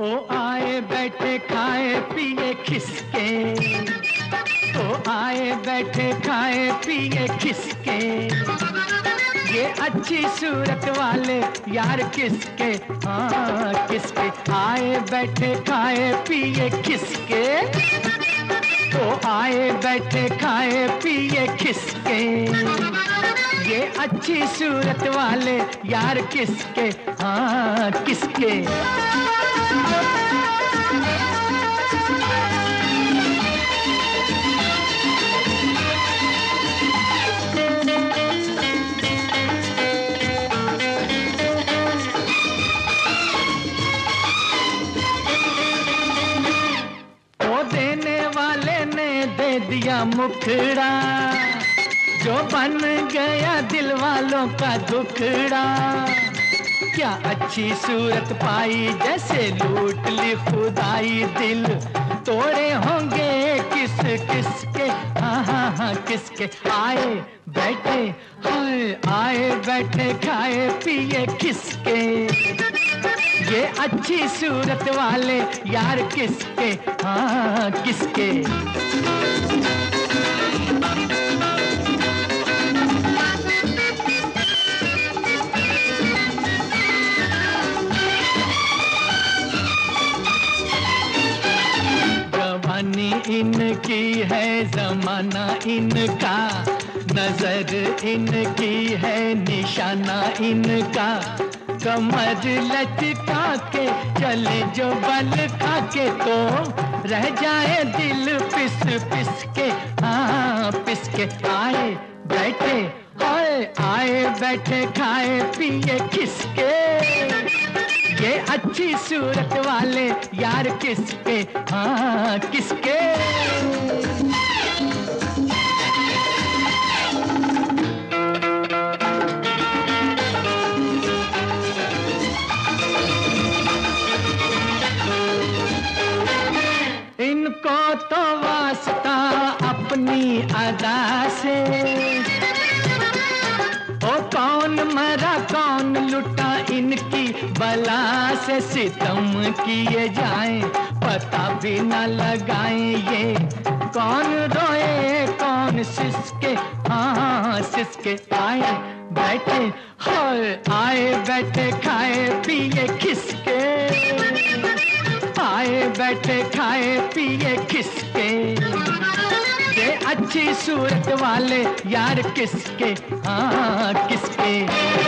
ओ आए बैठे खाए पिए खिसके, ओ आए बैठे खाए पिए खिसके, ये अच्छी सूरत वाले यार किसके, हाँ किसके, आए बैठे खाए पिए खिसके, ओ आए बैठे खाए पिए खिसके, ये अच्छी सूरत वाले यार किसके, हाँ किसके। ओ देने वाले ने दे दिया मुखड़ा, जो बन गया दिल वालों का दुखड़ा, क्या अच्छी सूरत पाई जैसे लूट ली खुदाई, दिल तोड़े होंगे किस किसके, हाँ हाँ हाँ किसके, आए बैठे हाय आए बैठे खाए पिए खिसके, ये अच्छी सूरत वाले यार किसके, हाँ किसके। जवानी इनकी है जमाना इनका, नजर इनकी है निशाना इनका, कमर लचका के चले जो बल खा के, तो रह जाए दिल पिस पिस के, हाँ पिस के, आए बैठे हाय आए बैठे खाए पिए खिसके, ये अच्छी सूरत वाले यार किसके, हाँ किसके। इनको तो वास्ता अपनी अदा से, ओ कौन मरा कौन लुटा इनकी बला से, सितम किए जाएं पता भी न लगाएं, ये कौन रोए कौन सिसके, हाँ सिसके, आए बैठे हाय आए बैठे खाए पिए खिसके, आए बैठे खाए पिए खिसके, ये अच्छी सूरत वाले यार किसके, हाँ किसके।